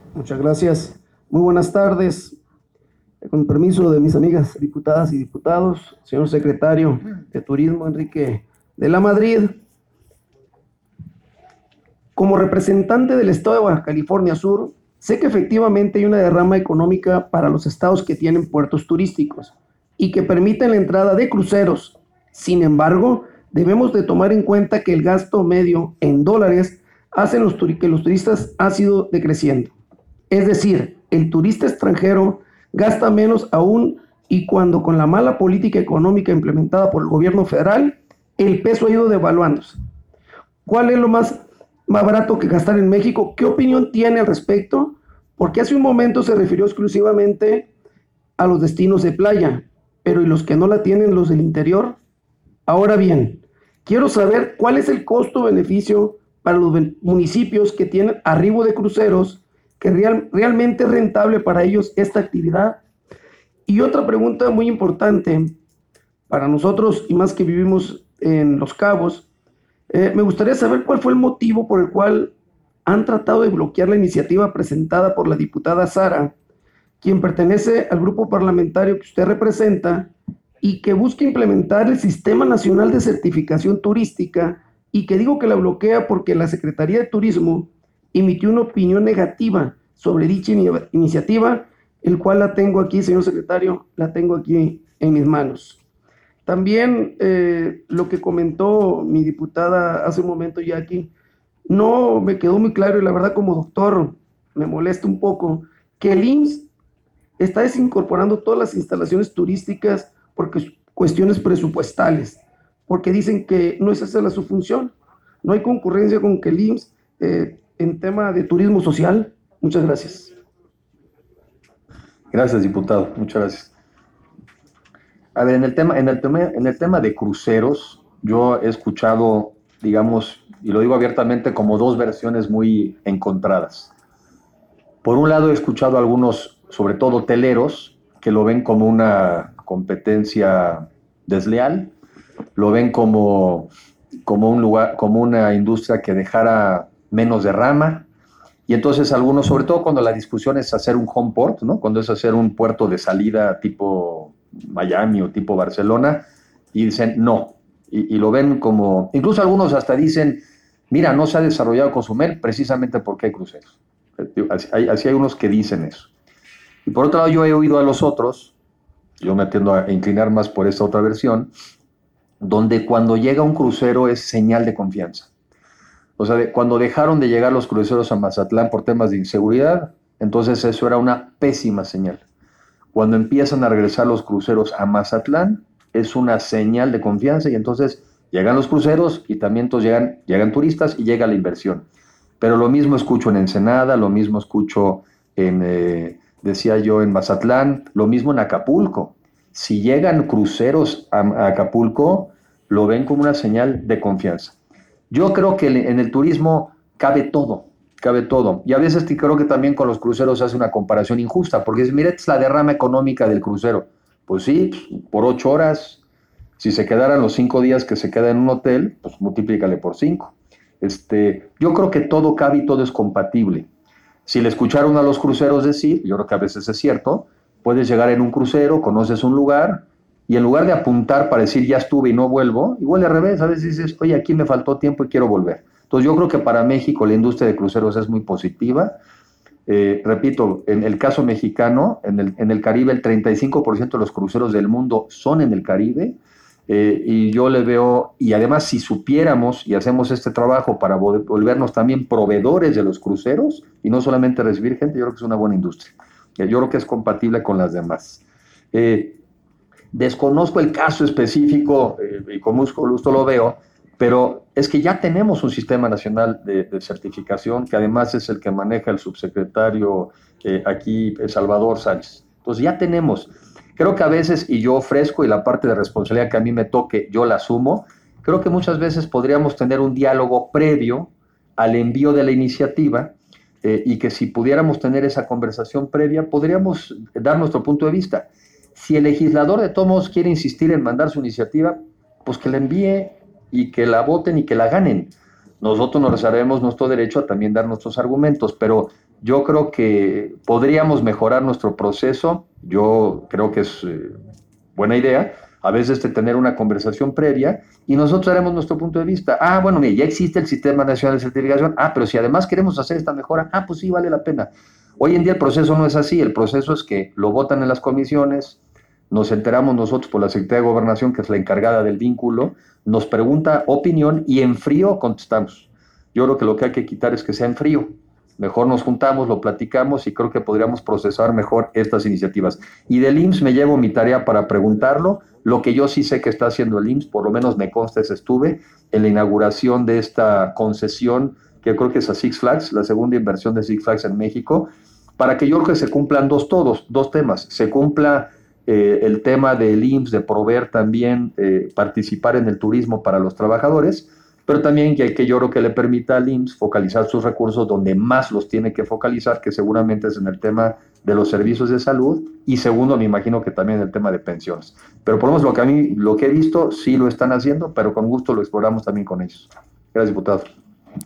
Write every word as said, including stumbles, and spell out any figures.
Muchas gracias. Muy buenas tardes. Con permiso de mis amigas diputadas y diputados, señor secretario de Turismo, Enrique de la Madrid, como representante del estado de Baja California Sur, sé que efectivamente hay una derrama económica para los estados que tienen puertos turísticos y que permiten la entrada de cruceros. Sin embargo, debemos de tomar en cuenta que el gasto medio en dólares hace los que los turistas ha sido decreciendo. Es decir, el turista extranjero gasta menos aún y cuando con la mala política económica implementada por el gobierno federal, el peso ha ido devaluándose. ¿Cuál es lo más, más barato que gastar en México? ¿Qué opinión tiene al respecto? Porque hace un momento se refirió exclusivamente a los destinos de playa, pero ¿y los que no la tienen, los del interior? Ahora bien, quiero saber cuál es el costo-beneficio para los municipios que tienen arribo de cruceros, que real, realmente es rentable para ellos esta actividad. Y otra pregunta muy importante para nosotros, y más que vivimos en Los Cabos, eh, me gustaría saber cuál fue el motivo por el cual han tratado de bloquear la iniciativa presentada por la diputada Sara, quien pertenece al grupo parlamentario que usted representa y que busca implementar el Sistema Nacional de Certificación Turística, y que digo que la bloquea porque la Secretaría de Turismo emitió una opinión negativa sobre dicha in- iniciativa, el cual la tengo aquí, señor secretario, la tengo aquí en mis manos. También eh, lo que comentó mi diputada hace un momento ya aquí, no me quedó muy claro y la verdad como doctor me molesta un poco que el I M S S está desincorporando todas las instalaciones turísticas porque cuestiones presupuestales, porque dicen que no es esa la su función. No hay concurrencia con que el I M S S eh, en tema de turismo social. Muchas gracias. Gracias, diputado. Muchas gracias. A ver, en el tema, en el tema, en el tema de cruceros, yo he escuchado, digamos, y lo digo abiertamente, como dos versiones muy encontradas. Por un lado, he escuchado a algunos, sobre todo hoteleros, que lo ven como una competencia desleal, lo ven como, como un lugar, como una industria que dejara menos derrama. Y entonces algunos, sobre todo cuando la discusión es hacer un home port, ¿no? Cuando es hacer un puerto de salida tipo Miami o tipo Barcelona, y dicen no. Y, y lo ven como, incluso algunos hasta dicen, mira, no se ha desarrollado Cozumel precisamente porque hay cruceros. Así hay, así hay unos que dicen eso. Y por otro lado, yo he oído a los otros, yo me tiendo a inclinar más por esta otra versión, donde cuando llega un crucero es señal de confianza. O sea, de, cuando dejaron de llegar los cruceros a Mazatlán por temas de inseguridad, entonces eso era una pésima señal. Cuando empiezan a regresar los cruceros a Mazatlán, es una señal de confianza y entonces llegan los cruceros y también entonces llegan, llegan turistas y llega la inversión. Pero lo mismo escucho en Ensenada, lo mismo escucho en, eh, decía yo, en Mazatlán, lo mismo en Acapulco. Si llegan cruceros a, a Acapulco, lo ven como una señal de confianza. Yo creo que en el turismo cabe todo, cabe todo. Y a veces creo que también con los cruceros se hace una comparación injusta, porque dices, mira, esta es la derrama económica del crucero. Pues sí, por ocho horas, si se quedaran los cinco días que se queda en un hotel, pues multiplícale por cinco. Este, yo creo que todo cabe y todo es compatible. Si le escucharon a los cruceros decir, yo creo que a veces es cierto, puedes llegar en un crucero, conoces un lugar, y en lugar de apuntar para decir ya estuve y no vuelvo, igual al revés, a veces dices, oye, aquí me faltó tiempo y quiero volver. Entonces yo creo que para México la industria de cruceros es muy positiva. Eh, repito, en el caso mexicano, en el, en el Caribe, el treinta y cinco por ciento de los cruceros del mundo son en el Caribe. Eh, y yo le veo, y además si supiéramos y hacemos este trabajo para volvernos también proveedores de los cruceros y no solamente recibir gente, yo creo que es una buena industria. Yo creo que es compatible con las demás. Eh, Desconozco el caso específico eh, y con mucho gusto lo veo, pero es que ya tenemos un sistema nacional de, de certificación que además es el que maneja el subsecretario eh, aquí, Salvador Sánchez. Entonces ya tenemos. Creo que a veces, y yo ofrezco y la parte de responsabilidad que a mí me toque, yo la asumo, creo que muchas veces podríamos tener un diálogo previo al envío de la iniciativa eh, y que si pudiéramos tener esa conversación previa, podríamos dar nuestro punto de vista. Si el legislador de todos modos quiere insistir en mandar su iniciativa, pues que la envíe y que la voten y que la ganen. Nosotros nos reservemos nuestro derecho a también dar nuestros argumentos, pero Yo creo que podríamos mejorar nuestro proceso. Yo creo que es eh, buena idea a veces de tener una conversación previa y nosotros haremos nuestro punto de vista. Ah, bueno, mire, ya existe el Sistema Nacional de Certificación. Ah, pero si además queremos hacer esta mejora, ah, pues sí, vale la pena. Hoy en día el proceso no es así. El proceso es que lo votan en las comisiones, nos enteramos nosotros por la Secretaría de Gobernación, que es la encargada del vínculo, nos pregunta opinión y en frío contestamos. Yo creo que lo que hay que quitar es que sea en frío. Mejor nos juntamos, lo platicamos y creo que podríamos procesar mejor estas iniciativas. Y del I M S S me llevo mi tarea para preguntarlo. Lo que yo sí sé que está haciendo el I M S S, por lo menos me consta, es estuve en la inauguración de esta concesión, que creo que es a Six Flags, la segunda inversión de Six Flags en México, para que yo creo que se cumplan dos, todos, dos temas. Se cumpla eh, el tema del I M S S de proveer también, eh, participar en el turismo para los trabajadores, pero también que, que yo creo que le permita al I M S S focalizar sus recursos donde más los tiene que focalizar, que seguramente es en el tema de los servicios de salud, y segundo, me imagino que también en el tema de pensiones. Pero por lo menos lo que a mí, lo que he visto, sí lo están haciendo, pero con gusto lo exploramos también con ellos. Gracias, diputado.